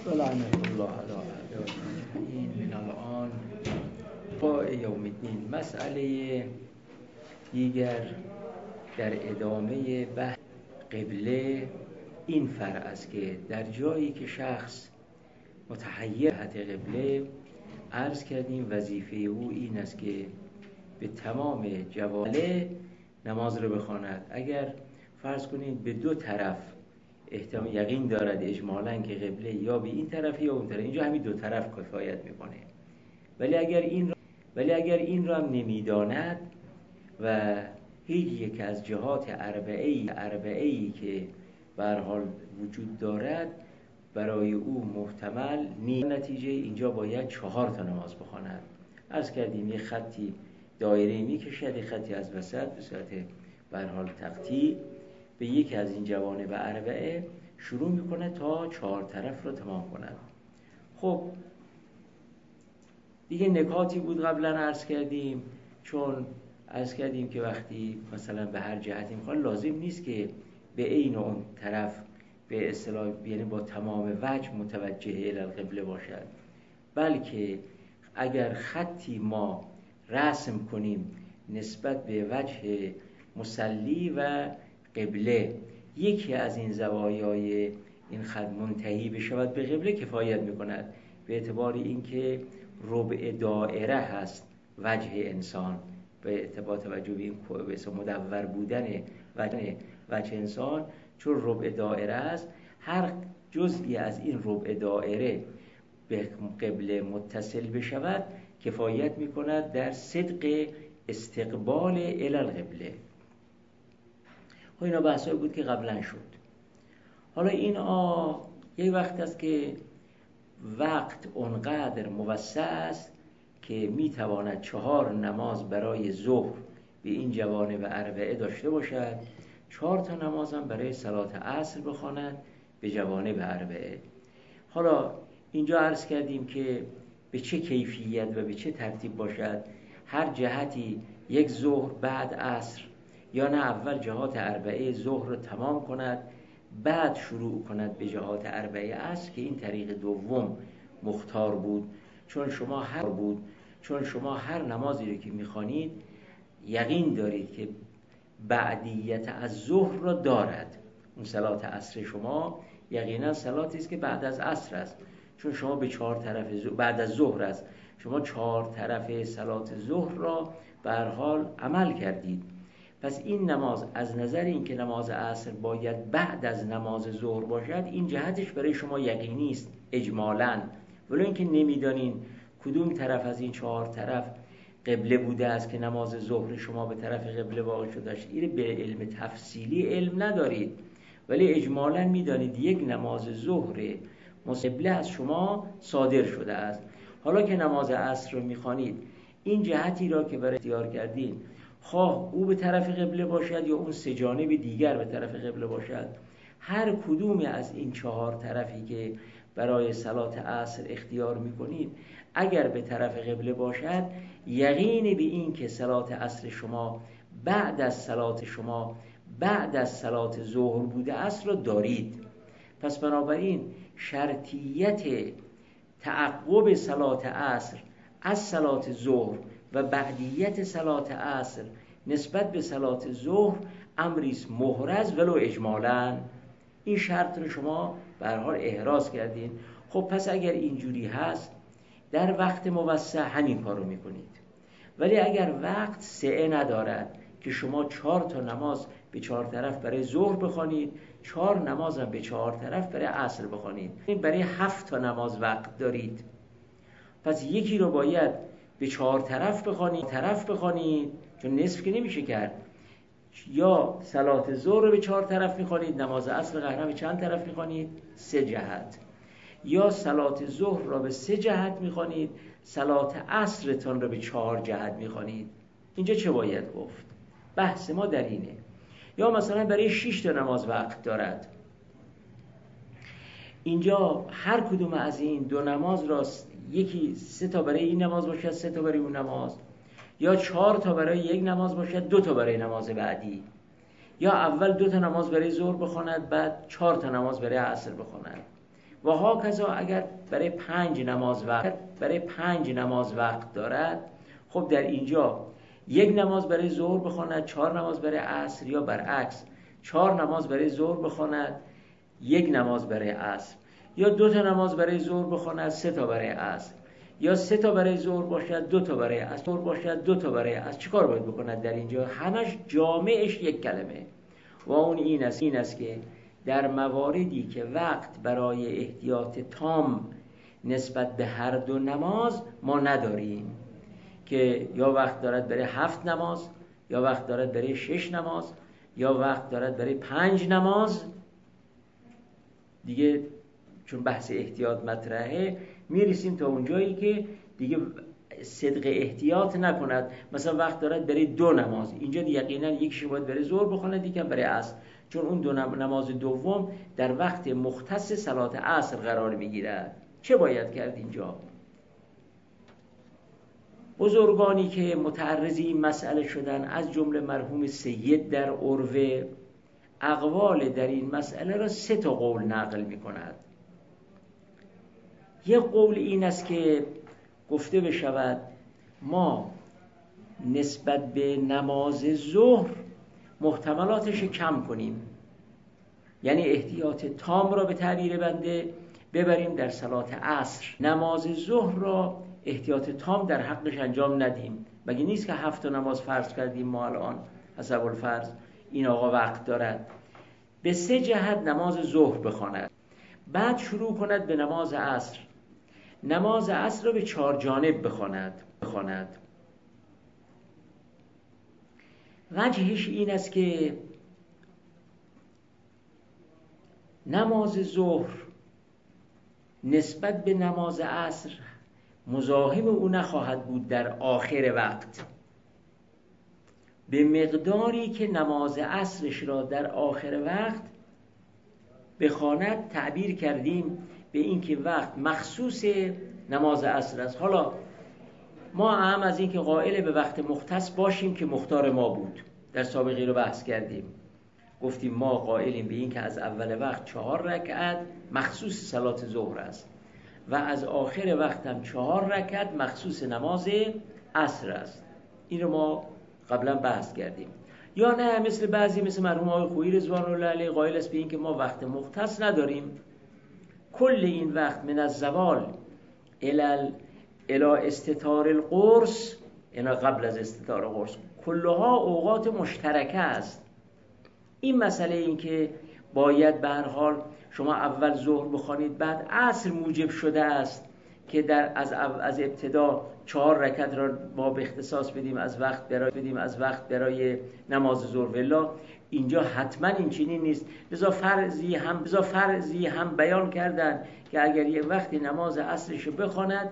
ولعنة الله على أعدائهم من الآن تا یوم الدین. مسئله دیگر در ادامه بحث قبله این فرع است که در جایی که شخص متحیر جهت قبله، عرض کردیم وظیفه او این است که به تمام جوانب نماز رو بخواند. اگر فرض کنید به دو طرف احتمال یقین دارد اجمالاً که قبله یا به این طرف یا اون طرف، اینجا همین دو طرف کفایت میکنه. ولی اگر این را هم نمیداند و هیچ یک از جهات اربعه‌ای که به هر حال وجود دارد برای او محتمل نیست، نتیجه اینجا باید 4 تا نماز بخواند. عرض کردیم یه خطی دایره میکشد، یه خطی از وسط به صورت به هر حال تقطیع به یکی از این جوانب اربعه شروع میکنه تا 4 طرف رو تمام کند. خب دیگه نکاتی بود قبلا عرض کردیم، چون عرض کردیم که وقتی مثلا به هر جهتی میخواد لازم نیست که به عین اون طرف به اصطلاح یعنی با تمام وجه متوجه الی القبله باشد، بلکه اگر خطی ما رسم کنیم نسبت به وجه مصلی و قبله، یکی از این زوایای این خط منتهی بشود به قبله کفایت میکند، به اعتبار اینکه ربع دائره هست وجه انسان، به اعتبار توجه به این مدور بودن وجه انسان، چون ربع دائره است، هر جزئی از این ربع دائره به قبله متصل بشود کفایت میکند در صدق استقبال الی القبله. خب اینا بحثایی بود که قبلا شد. حالا این یه وقت است که وقت اونقدر موسع است که میتواند 4 نماز برای ظهر به این جوانب اربعه داشته باشد، 4 تا نماز هم برای صلات عصر بخواند به جوانب اربعه. حالا اینجا عرض کردیم که به چه کیفیت و به چه ترتیب باشد، هر جهتی یک ظهر بعد عصر، یا نه اول جهات اربعه ظهر رو تمام کند بعد شروع کند به جهات اربعه عصر، که این طریق دوم مختار بود، چون شما هر نمازی رو که میخوانید یقین دارید که بعدیت از ظهر را دارد. اون صلات عصر شما یقینا صلاتی است که بعد از عصر است، چون شما به 4 طرف بعد از ظهر است، شما 4 طرف صلات ظهر را به هر حال عمل کردید. پس این نماز از نظر این که نماز عصر باید بعد از نماز ظهر باشد، این جهتش برای شما یقینی است اجمالاً، ولی اینکه نمیدانین کدوم طرف از این 4 طرف قبله بوده است که نماز ظهر شما به طرف قبله واقع شده است، این به علم تفصیلی علم ندارید، ولی اجمالاً میدانید یک نماز ظهر قبله از شما صادر شده است. حالا که نماز عصر رو میخوانید، این جهتی را که برای اختیار کردین، خواه او به طرف قبله باشد یا اون 3 جانب دیگر به طرف قبله باشد، هر کدوم از این 4 طرفی که برای صلات عصر اختیار میکنید اگر به طرف قبله باشد، یقین به این که صلات عصر شما بعد از صلات ظهر بوده است را دارید. پس بنابراین شرطیت تعقب صلات عصر از صلات ظهر و بعدیت صلات عصر نسبت به صلات ظهر امریست محرز ولو اجمالاً. این شرط رو شما به هر حال احراز کردین. خب پس اگر اینجوری هست در وقت موسع همین کار رو میکنید، ولی اگر وقت سعه ندارد که شما 4 تا نماز به 4 طرف برای ظهر بخوانید، 4 نماز هم به 4 طرف برای عصر بخوانید، برای 7 تا نماز وقت دارید، پس یکی رو باید به 4 طرف بخوانید چون نصف که نمیشه کرد، یا صلات ظهر رو به 4 طرف میخوانید، نماز عصر قهرم به چند طرف میخوانید؟ 3 جهت، یا صلات ظهر را به 3 جهت میخوانید، صلات عصرتان را به 4 جهت میخوانید. اینجا چه باید گفت؟ بحث ما در اینه. یا مثلا برای 6 تا نماز وقت دارد، اینجا هر کدوم از این 2 نماز را یکی 3 تا برای این نماز باشد، 3 تا برای اون نماز، یا 4 تا برای یک نماز باشد، 2 تا برای نماز بعدی، یا اول 2 تا نماز برای ظهر بخواند بعد 4 تا نماز برای عصر بخواند. و هاکذا اگر برای 5 نماز وقت دارد، خب در اینجا 1 نماز برای ظهر بخواند، 4 نماز برای عصر، یا برعکس 4 نماز برای ظهر بخواند، 1 نماز برای عصر، یا 2 تا نماز برای ظهر بخواند، 3 تا برای عصر، یا 3 تا برای ظهر باشد، 2 تا برای عصر. چیکار باید بکند در اینجا؟ همش جامعش یک کلمه و اون این است که در مواردی که وقت برای احتیاط تام نسبت به هر دو نماز ما نداریم، که یا وقت دارد برای 7 نماز، یا وقت دارد برای 6 نماز، یا وقت دارد برای 5 نماز، دیگه چون بحث احتیاط مطرحه میرسیم تا اونجایی که دیگه صدق احتیاط نکند. مثلا وقت دارد برای 2 نماز، اینجا یقینا یکیش باید برای ظهر بخواند، یکم برای عصر، چون اون 2 نماز دوم در وقت مختص صلات عصر قرار میگیرد. چه باید کرد اینجا؟ بزرگانی که متعرضی این مسئله شدن، از جمله مرحوم سید در عروه، اقوال در این مسئله را 3 تا قول نقل می کند. یک قول این است که گفته بشود ما نسبت به نماز ظهر محتملاتش کم کنیم، یعنی احتیاط تام را به تعبیر بنده ببریم در صلات عصر، نماز ظهر را احتیاط تام در حقش انجام ندیم. مگه نیست که 7 نماز فرض کردیم ما الان حسب الفرض، این آقا وقت دارد، به 3 جهت نماز ظهر بخواند، بعد شروع کند به نماز عصر، نماز عصر را به 4 جانب بخواند. وجهش این است که نماز ظهر نسبت به نماز عصر مزاحم او نخواهد بود در آخر وقت، به مقداری که نماز عصرش را در آخر وقت بخواند تعبیر کردیم به این که وقت مخصوص نماز عصر است. حالا ما هم از این که قائل به وقت مختص باشیم که مختار ما بود، در سابقه رو بحث کردیم، گفتیم ما قائلیم به این که از اول وقت 4 رکعت مخصوص صلات ظهر است و از آخر وقت هم 4 رکعت مخصوص نماز عصر است. این رو ما قبلا بحث کردیم. یا نه مثل بعضی، مثل مرحوم آقای خویی رضوان الله علیه، قائل است به این که ما وقت مختص نداریم، کل این وقت من الزوال الی استتار القرص، اینا قبل از استتار قرص، کلها اوقات مشترکه است. این مسئله این که باید به هر حال شما اول ظهر بخوانید بعد عصر موجب شده است که از ابتدا 4 رکعت را ما به اختصاص بدیم از وقت برای نماز ظهر، ولی اینجا حتما این چنین نیست. لذا فرضی هم بیان کردن که اگر یه وقتی نماز عصرش بخواند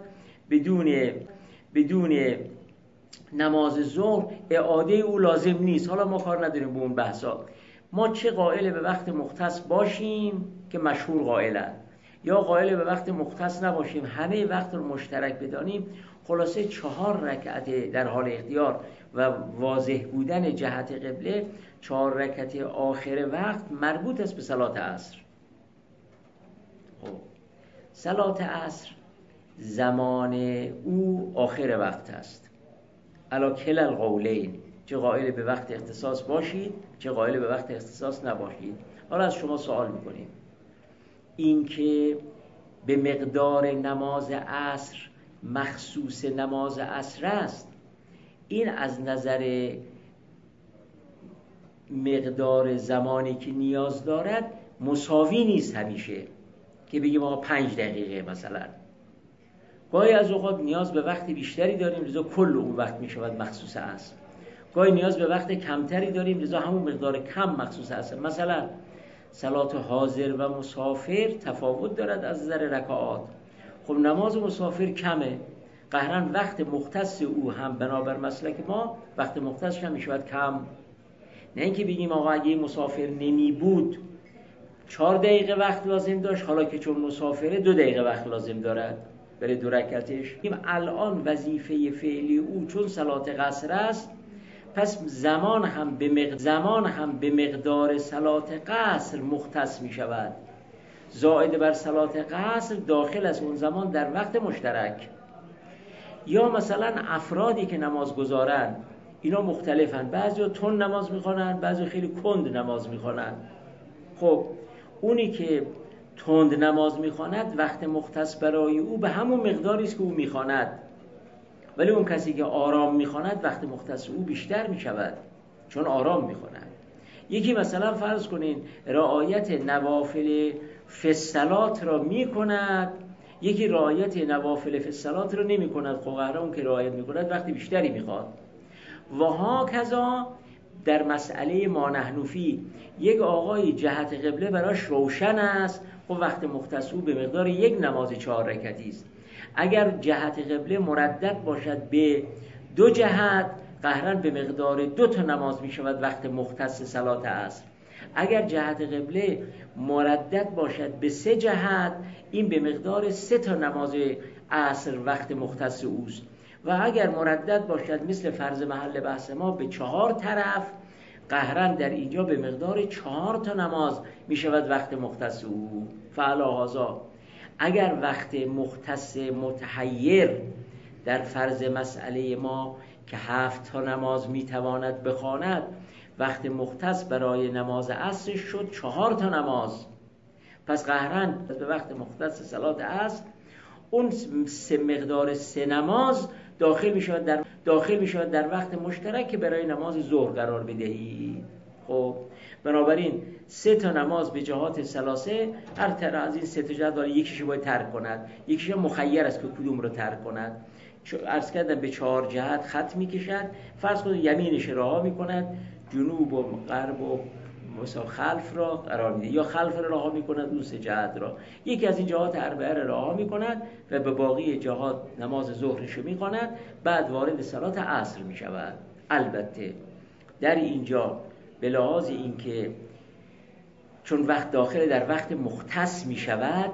بدون نماز ظهر اعاده او لازم نیست. حالا ما کار نداریم به اون بحثا، ما چه قائل به وقت مختص باشیم که مشهور قائلن، یا قائل به وقت مختص نباشیم همه وقت رو مشترک بدانیم. خلاصه 4 رکعت در حال اختیار و واضح بودن جهت قبله، 4 رکعت آخر وقت مربوط است به صلات عصر. خب صلات عصر زمان او آخر وقت است، علی کلا القولین، چه قائل به وقت اختصاص باشید چه قائل به وقت اختصاص نباشید. حالا از شما سوال میکنیم این که به مقدار نماز عصر مخصوص نماز عصر است، این از نظر مقدار زمانی که نیاز دارد مساوی نیست همیشه، که بگیم آقا 5 دقیقه مثلا. گاهی از اوقات نیاز به وقت بیشتری داریم لذا کل اون وقت می شود مخصوص عصر، گاهی نیاز به وقت کمتری داریم لذا همون مقدار کم مخصوص عصر. مثلا صلات حاضر و مسافر تفاوت دارد از نظر رکعات. خب نماز مسافر کمه، قهرن وقت مختص او هم بنابر مسلک ما وقت مختص هم می شود کم. نه اینکه بگیم آقا اگه مسافر نمی بود 4 دقیقه وقت لازم داشت، حالا که چون مسافره 2 دقیقه وقت لازم دارد برای 2 رکعتش. الان وظیفه فعلی او چون صلات قصر است، پس زمان هم به مقدار صلات قصر مختص می شود زائد بر صلات قصر داخل از اون زمان در وقت مشترک. یا مثلا افرادی که نماز گذارن اینا مختلفن، بعضی تند نماز میخوانن، بعضی خیلی کند نماز میخوانن. خب اونی که تند نماز میخواند وقت مختص برای او به همون مقداری است که او میخواند، ولی اون کسی که آرام میخواند وقت مختص او بیشتر میشود چون آرام میخواند. یکی مثلا فرض کنین رعایت نوافل فی الصلات را میکند، یکی رعایت نوافل فی الصلات را نمیکند. خب اون که رعایت میکند وقتی بیشتری میخواد. و هاکذا در مسئله ما نحن فیه، یک آقای جهت قبله براش روشن است، خب وقت مختص او به مقدار یک نماز 4 رکعتی است. اگر جهت قبله مردد باشد به 2 جهت، قهرا به مقدار 2 تا نماز می شود وقت مختص صلات عصر. اگر جهت قبله مردد باشد به 3 جهت، این به مقدار 3 تا نماز عصر وقت مختص اوست. و اگر مردد باشد مثل فرض محل بحث ما به 4 طرف، قهرا در اینجا به مقدار 4 تا نماز می شود وقت مختص او. فعلا هذا، اگر وقت مختص متحیر در فرض مسئله ما که 7 تا نماز می تواند بخواند، وقت مختص برای نماز عصر شد 4 تا نماز، پس قهرا به وقت مختص صلات عصر اون مقدار 3 نماز داخل می شود در وقت مشترک که برای نماز ظهر قرار بدهید. خب بنابراین 3 تا نماز به جهات ثلاثه، هر طرف از این 3 تا جهت داره، یکیش باید ترک کند، یکیش مخیر است که کدوم رو ترک کند. عرض کردم به 4 جهت خط میکشد. فرض کنید یمینش رها میکند، جنوب و غرب و مثلا خلف را قرار میده، یا خلف را رها میکند، اون 3 جهت را، یکی از این جهات اربعه را رها میکند و به باقی جهات نماز ظهرش رو میخواند، بعد وارد صلات عصر میشود. البته در اینجا به لحاظ این که چون وقت داخل در وقت مختص میشود،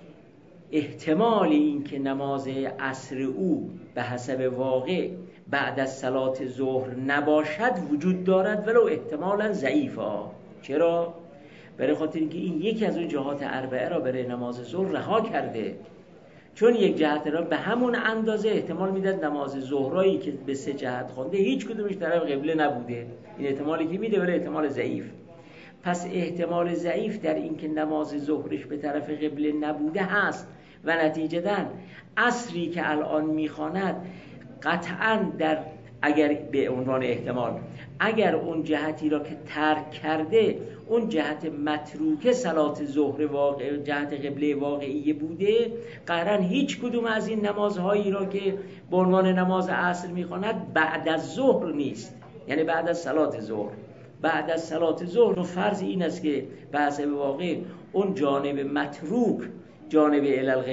احتمال این که نماز عصر او به حسب واقع بعد از صلات ظهر نباشد وجود دارد، ولو احتمالا ضعیفا. چرا؟ برای خاطر اینکه این یکی از اون جهات اربعه را برای نماز ظهر رها کرده، چون یک جهت را به همون اندازه احتمال میداد نماز ظهرایی که به 3 جهت خوانده هیچ کدومش طرف قبله نبوده. این احتمالی که میده ولی احتمال ضعیف. پس احتمال ضعیف در این که نماز ظهرش به طرف قبله نبوده هست و نتیجتاً عصری که الان میخواند قطعاً در، اگر به عنوان احتمال، اگر اون جهتی را که ترک کرده اون جهت متروکه صلات ظهر واقع جهت قبله واقعی بوده، قطعاً هیچ کدوم از این نمازهایی را که به عنوان نماز عصر میخواند بعد از ظهر نیست، یعنی بعد از صلات ظهر. بعد از صلات ظهر فرض این است که به حسب واقع اون جانب متروک جانب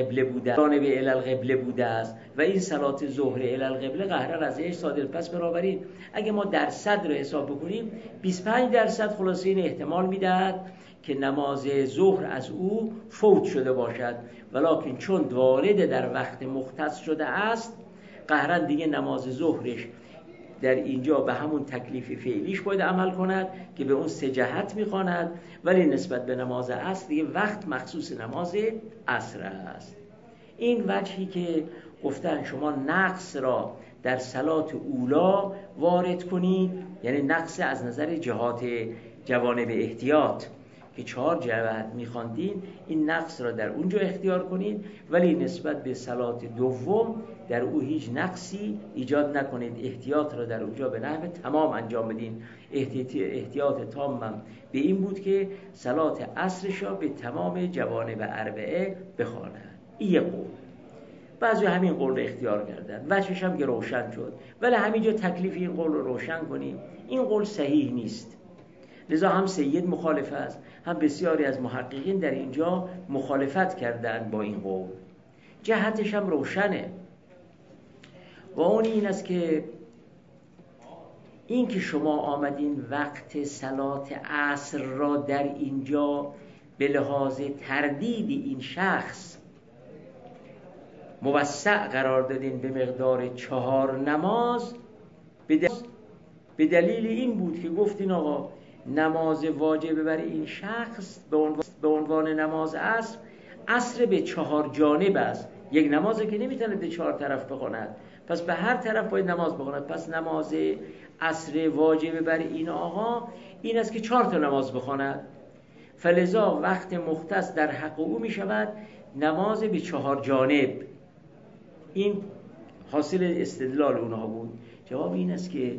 الالقبله بوده است و این صلات ظهر الالقبله قهرا ازش صادر. پس بنابراین اگه ما درصد رو حساب بکنیم 25% خلاصه این احتمال میدهد که نماز ظهر از او فوت شده باشد، ولکن چون وارد در وقت مختص شده است، قهرا دیگه نماز ظهرش در اینجا به همون تکلیف فعلیش باید عمل کند که به اون 3 جهت میخواند، ولی نسبت به نماز عصر دیگه وقت مخصوص نماز عصر است. این وجهی که گفتن شما نقص را در صلات اولا وارد کنید، یعنی نقص از نظر جهات جوانب احتیاط که 4 جهت میخواندین، این نقص را در اونجا اختیار کنید، ولی نسبت به صلات دوم در او هیچ نقصی ایجاد نکنید. احتیاط را در اونجا به نحو تمام انجام بدین. احتیاط تامم به این بود که صلات عصرش را به تمام جوانب اربعه بخواند. این یک قول. بعضی همین قول رو اختیار کردن، وجهش هم که روشن شد، ولی همینجا تکلیف این قول رو روشن کنیم. این قول صحیح نیست، لذا هم سید مخالف است، هم بسیاری از محققین در اینجا مخالفت کردند با این قول. جهتش هم روشنه و اون این است که این که شما آمدین وقت صلات عصر را در اینجا به لحاظ تردید این شخص موسع قرار دادین به مقدار 4 نماز، به دلیل این بود که گفتین آقا نماز واجب بر این شخص به عنوان نماز عصر به 4 جانب است. یک نمازی که نمیتونه به 4 طرف بخواند، پس به هر طرف باید نماز بخواند. پس نماز عصر واجب بر این آقا این است که 4 تا نماز بخواند. فلذا وقت مختص در حق او می شود نماز به 4 جانب. این حاصل استدلال اونها بود. جواب این است که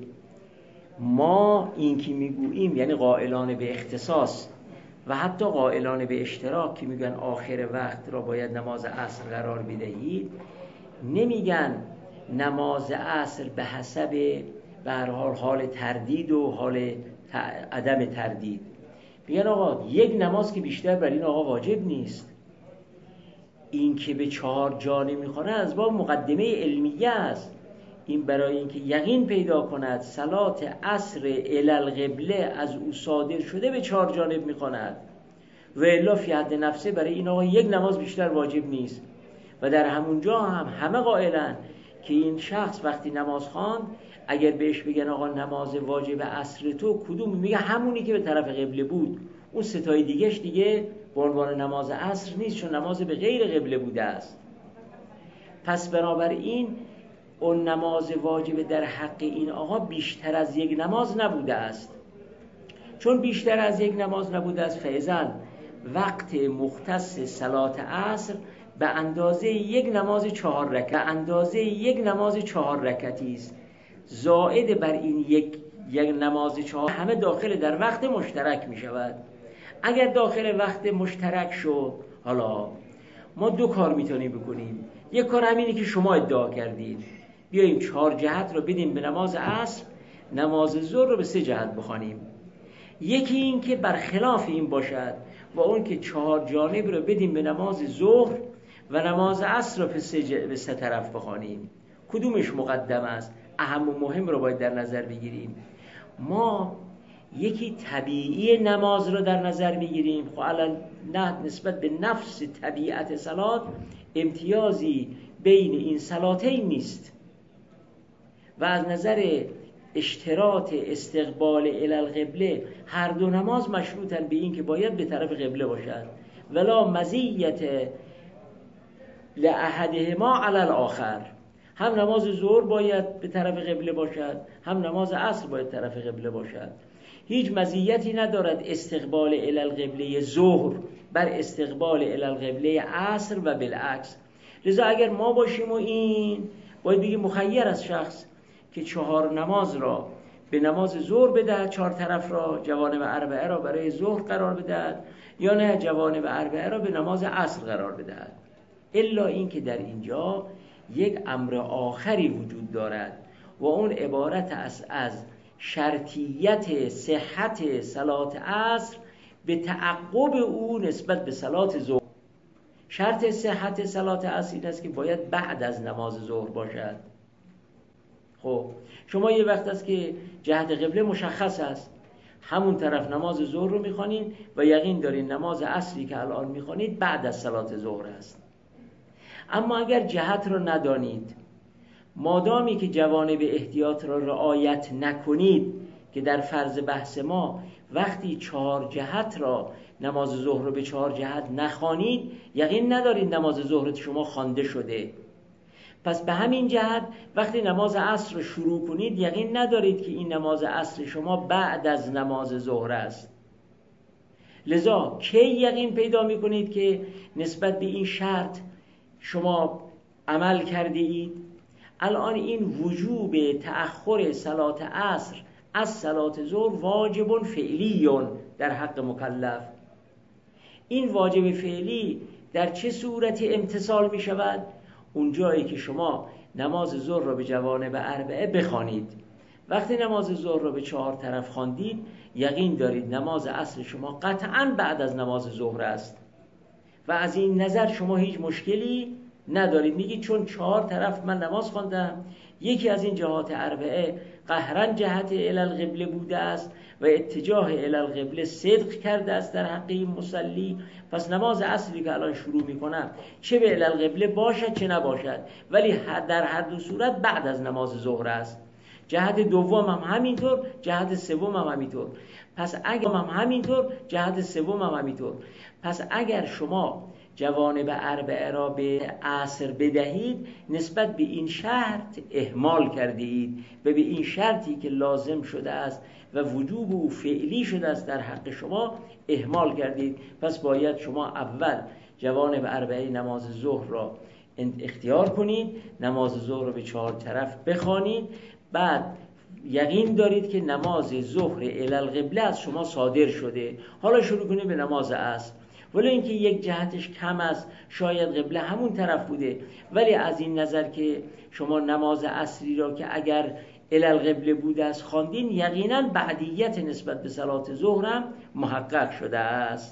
ما این که میگوییم، یعنی قائلان به اختصاص و حتی قائلان به اشتراک که میگن آخر وقت را باید نماز عصر قرار بدهید، نمیگن نماز عصر به حسب به هر حال تردید و حال عدم تردید. میگن آقا یک نماز که بیشتر بر این آقا واجب نیست. این که به 4 جانب میخوانه از باب مقدمه علمیه است. این برای اینکه یقین پیدا کند صلات عصر الی القبله از او صادر شده به 4 جانب میخواند و الا فی حد نفسه برای این آقا یک نماز بیشتر واجب نیست. و در همونجا همه قائلن که این شخص وقتی نماز خواند اگر بهش بگن آقا نماز واجب عصر تو کدوم، میگه همونی که به طرف قبله بود. اون ستای دیگهش دیگه به عنوان نماز عصر نیست، چون نماز به غیر قبله بوده است. پس بنابراین اون نماز واجب در حق این آقا بیشتر از یک نماز نبوده است. چون بیشتر از یک نماز نبوده است، فعلا وقت مختص صلات عصر به اندازه یک نماز 4 رکعت، به اندازه یک نماز 4 رکعتی است. زائد بر این یک نماز 4 همه داخل در وقت مشترک می شود. اگر داخل وقت مشترک شد، حالا ما 2 کار میتونیم بکنیم. یک کار همینه که شما ادعا کردید، بیاییم 4 جهت رو بدیم به نماز عصر، نماز ظهر رو به 3 جهت بخوانیم. یکی این که برخلاف این باشد و اون که 4 جانب رو بدیم به نماز ظهر و نماز عصر رو به 3 طرف بخوانیم. کدومش مقدم است؟ اهم و مهم رو باید در نظر بگیریم. ما یکی طبیعی نماز رو در نظر میگیریم. خب الان نه نسبت به نفس طبیعت صلات امتیازی بین این صلاتین نیست و از نظر اشتراط استقبال الی القبله هر 2 نماز مشروطن به این که باید به طرف قبله باشد، ولا مزیت لاحدهما علی الاخر. هم نماز ظهر باید به طرف قبله باشد، هم نماز عصر باید طرف قبله باشد. هیچ مزیتی ندارد استقبال الی القبله ظهر بر استقبال الی القبله عصر و بالعکس. لذا اگر ما باشیم و این باید بگیم مخیر از شخص که 4 نماز را به نماز ظهر بدهد، 4 طرف را جوانب اربعه را برای ظهر قرار بدهد، یا نه جوانب اربعه را به نماز عصر قرار بدهد. الا این که در اینجا یک امر آخری وجود دارد و اون عبارت است از شرطیت صحت صلات عصر به تعقب او نسبت به صلات ظهر. شرط صحت صلات عصر این است که باید بعد از نماز ظهر باشد. خب شما یه وقت است که جهت قبله مشخص است، همون طرف نماز ظهر رو میخوانین و یقین دارین نماز عصری که الان میخوانید بعد از صلات ظهر است. اما اگر جهت رو ندانید، مادامی که جوانب احتیاط را رعایت نکنید، که در فرض بحث ما وقتی 4 جهت را نماز ظهر رو به 4 جهت نخوانید، یقین ندارید نماز ظهر شما خوانده شده. پس به همین جهت وقتی نماز عصر رو شروع کنید، یقین ندارید که این نماز عصر شما بعد از نماز ظهر است. لذا کی یقین پیدا میکنید که نسبت به این شرط شما عمل کرده اید؟ الان این وجوب تأخر صلات عصر از صلات ظهر واجب فعلی در حق مکلف. این واجب فعلی در چه صورت امتثال می شود؟ اون جایی که شما نماز ظهر را به جوانب اربعه بخوانید. وقتی نماز ظهر را به 4 طرف خواندید، یقین دارید نماز عصر شما قطعاً بعد از نماز ظهر است و از این نظر شما هیچ مشکلی ندارید. میگید چون 4 طرف من نماز خواندم، یکی از این جهات اربعه قهرن جهت الی القبله بوده است و اتجاه الی القبله صدق کرده است در حق این مصلی، پس نماز عصری که الان شروع میکنم چه به الی القبله باشد چه نباشد، ولی در هر 2 صورت بعد از نماز ظهر است. جهت دوم هم همینطور، جهت سوم هم همینطور. پس اگر هم همینطور، جهت سوم هم همینطور. پس اگر شما جوانب اربعه را به عصر بدهید، نسبت به این شرط اهمال کرده اید و به این شرطی که لازم شده است و وجوب او فعلی شده است در حق شما اهمال کردید. پس باید شما اول جوانب اربعه نماز ظهر را اختیار کنید، نماز ظهر رو به 4 طرف بخوانید، بعد یقین دارید که نماز ظهر الی القبله از شما صادر شده، حالا شروع کنید به نماز عصر. ولی اینکه یک جهتش کم است، شاید قبله همون طرف بوده، ولی از این نظر که شما نماز عصری را که اگر الی القبله بوده است خواندین، یقینا بعدیت نسبت به صلات ظهر هم محقق شده است.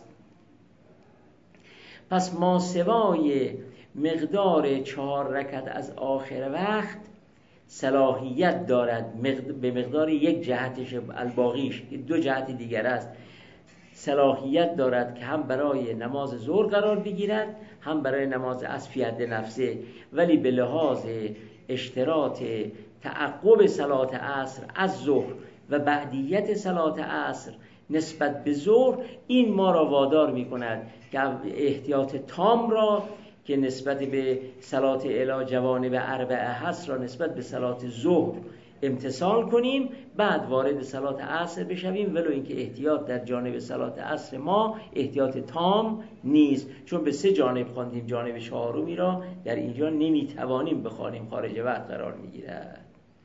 پس ما سوای مقدار 4 رکعت از آخر وقت صلاحیت دارد به مقدار یک جهتش، الباقیش 2 جهت دیگر است، صلاحیت دارد که هم برای نماز ظهر قرار بگیرد، هم برای نماز عصر فی حد نفسه، ولی به لحاظ اشتراط تعقب صلات عصر از ظهر و بعدیت صلات عصر نسبت به ظهر، این ما را وادار می کند که احتیاط تام را که نسبت به صلات الی جوانب اربعه هست را نسبت به صلات ظهر امتثال کنیم، بعد وارد صلات عصر بشویم، ولو اینکه احتیاط در جانب صلات عصر ما احتیاط تام نیست، چون به 3 جانب خواندیم، جانب 4می را در اینجا نمیتوانیم بخوانیم، خارج وقت قرار میگیرد.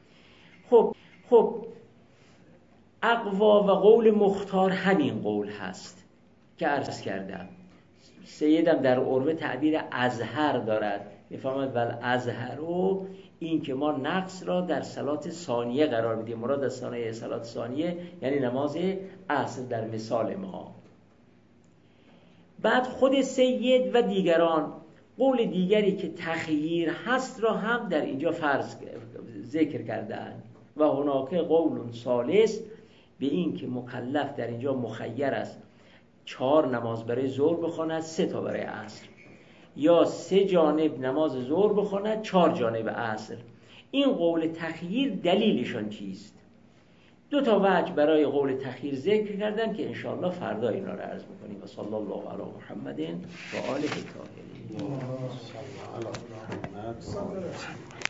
خب اقوا و قول مختار همین قول هست که عرض کردم. سیدم در عروه تعبیر ازهر دارد، میفهمد ول ازهرو، این که ما نقص را در صلات ثانیه قرار بدیم. مراد از صلات ثانیه یعنی نماز عصر در مثال ما. بعد خود سید و دیگران قول دیگری که تخییر هست را هم در اینجا ذکر کردند. و هناک قول ثالث به این که مکلف در اینجا مخیر است 4 نماز برای ظهر بخواند، 3 تا برای عصر، یا 3 جانب نماز ظهر بخواند، 4 جانب عصر. این قول تخییر دلیلشان چیست؟ 2 تا وجه برای قول تخییر ذکر کردن که انشاءالله فردا اینا رو عرض میکنیم. و صلی الله علی محمد و آله الطاهرین.